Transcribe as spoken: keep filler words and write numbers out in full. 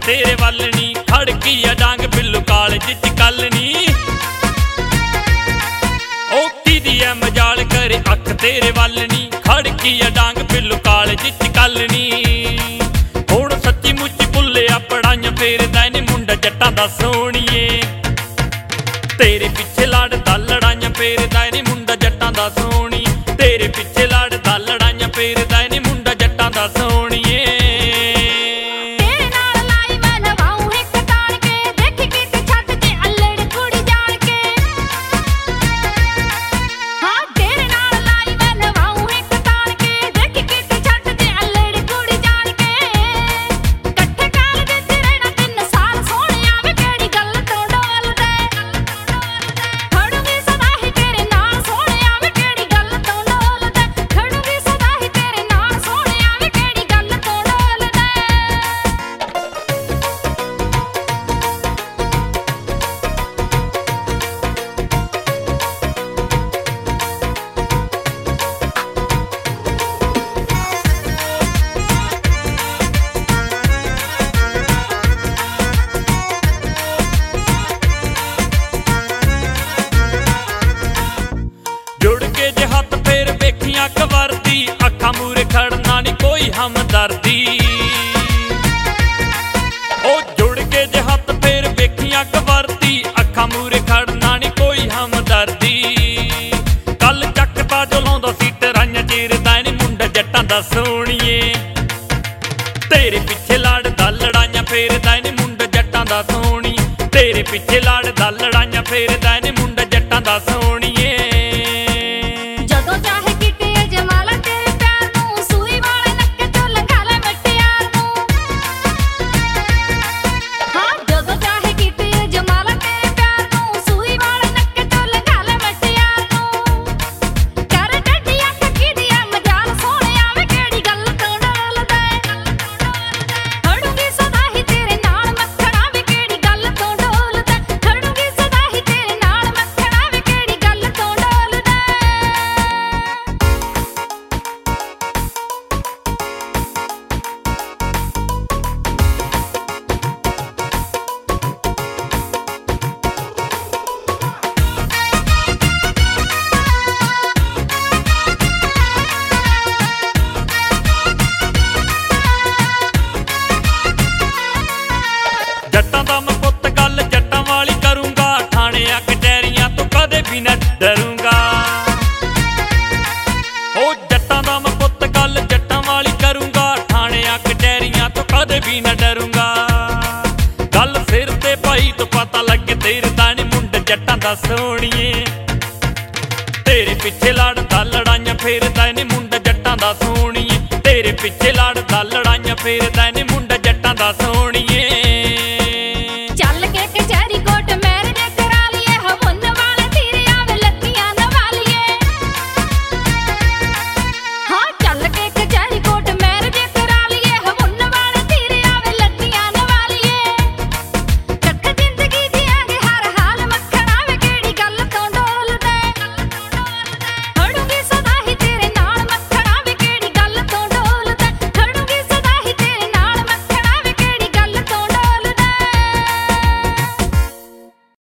तेरे वल नी, खड़की आ डांग बिल्लू कालज च कल नी। ओ कीदी ऐ मजाल करे अख तेरे वल नी, खड़की आ डांग बिल्लू कालज च कल नी। हुण सच्ची मुच्ची भुल्लिया पढ़ाइयां फेरदा नी मुंडा जट्टां दा सोहणीए। तेरे पिछे लड़दा लड़ाइयां फेरदा नी मुंडा जट्टां दा सोहणी। तेरे पिछे लड़दा लड़ाइयां फेरदा नी मुंडा जट्टां दा सोहणीए। कवरदी अखा मूरे खड़ना नी कोई हमदर्दी। ओ जुड़ के जे हथ फेर वेखियां कवरदी अखा मूरे खड़ना नी कोई हमदर्दी। कल चकता जो लाउंदा सी टराइयां चीरदा नी मुंडा जट्टां दा सोहणीए। तेरे पिछे लड़दा लड़ाइयां फेरदा नी मुंडा जट्टां दा सोहणी। तेरे पिछे लड़दा लड़ाइयां फेरदा नी मुंडा जट्टां दा सोहणीए। जट्टां दा मैं पुत्त गल जट्टां वाली करूंगा, थाणियां कचहरियां तो कदे भी न डरूंगा। ओ जट्टां दा मैं पुत्त गल जट्टां वाली करूंगा, थाणियां कचहरियां तो कदे भी न डरूंगा। गल सिर ते पाई तो पता लगे तेरे दाने मुंडा जट्टां दा सोहणीए। तेरे पिछे लड़दा लड़ाइयां फेरदा नी मुंडा जट्टां दा सोहणीए। तेरे पिछे लड़दा लड़ाइयां फेरदा नी मुंडा जट्टां दा सोहणीए।